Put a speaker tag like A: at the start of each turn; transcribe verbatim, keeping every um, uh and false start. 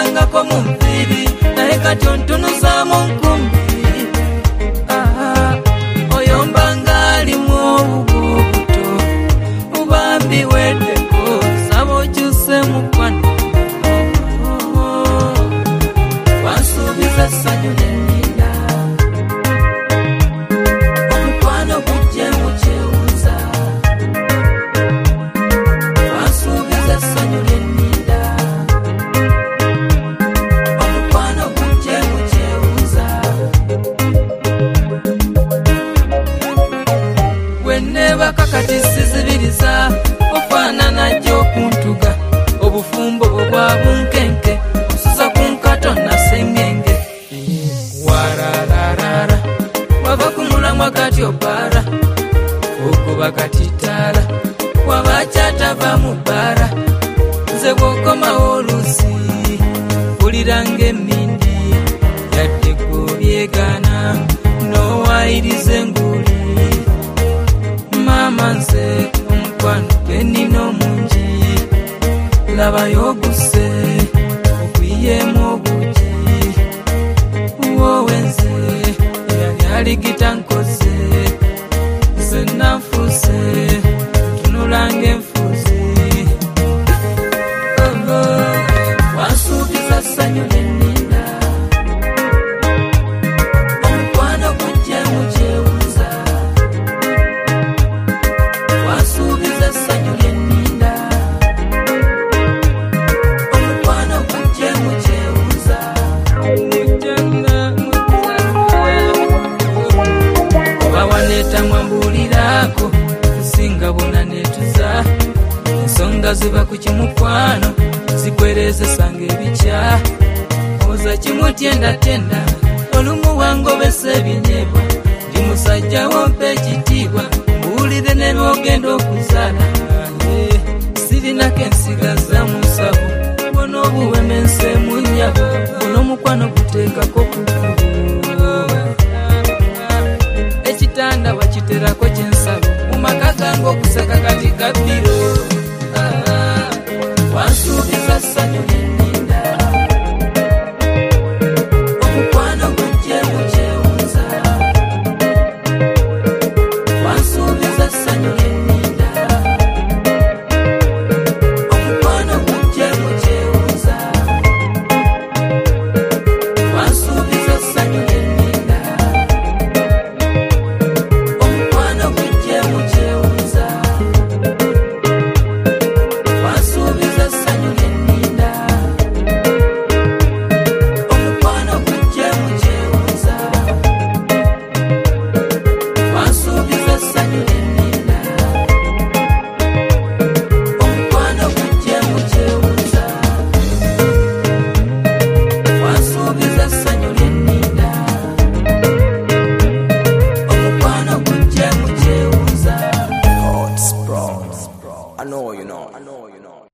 A: nayitangako mu nviiri naye kati ontunuzamu nkumi. Oyomba ng'alimu obubu obuto ubambi weddeko saba okyuse mukwano wansuubiza essanyu nenninda omukwano gujje mu kyewuza wansuubiza essanyu nenninda omukwano gujje mu kyewuza wennebaka kati sizibiriza ofaanana jjo okuntuga obufumbo obwa bunkenke osuza ku nkato nasengenge warararara wava ku mulamwa kati obbaara ogoba katitaala wabakyatava mu bbaara nze bw'okomawo oluusi mpulira ng'emmindi yadde gw'obyegaana n'owayiriza enguli maama nze omukwano gwe nnina omungi labayo oguse ogwiyemu obugi wowe nze eyali aligita nkoze nze nanfuuse ntunula ng'enfuuzi wansuubiza ssanyu nenninda omukwano gujje mu kyewuza wansuubiza ssanyu nenninda omukwano gujje mu kyewuza oba waneetamwa mbuuliraako nsinga bona neetuza ensonga ziba ku kimukwano zikwerezesanga ebikya oza kimutyendatenda olumu wangobesa ebinyeebwa ndi musajja wompa ekitiibwa mbuulire ne n'ogenda okuzaala sirinako ensigaza mu nsawo bona obuweme ensemu nnyabo bona omukwano guteekako kukubu ekitanda wakiterako kyensalo mu maka gange okuseka kati gabbiro wansuubiza ssanyu nenninda omukwano gujje mu kyewuza wansuubiza ssanyu nenninda omukwano gujje mu kyewuza wansuubiza ssanyu nenninda omukwano gujje mu kyewuza wansuubiza ssanyu nenninda omukwano gujje mu kyewuza wansuubiza ssanyu nenninda omukwano gujje mu kyewuza wansuubiza ssanyu nenninda omukwano gujje mu kyewuza.
B: Oh, it's bro. I know you know. I know you know.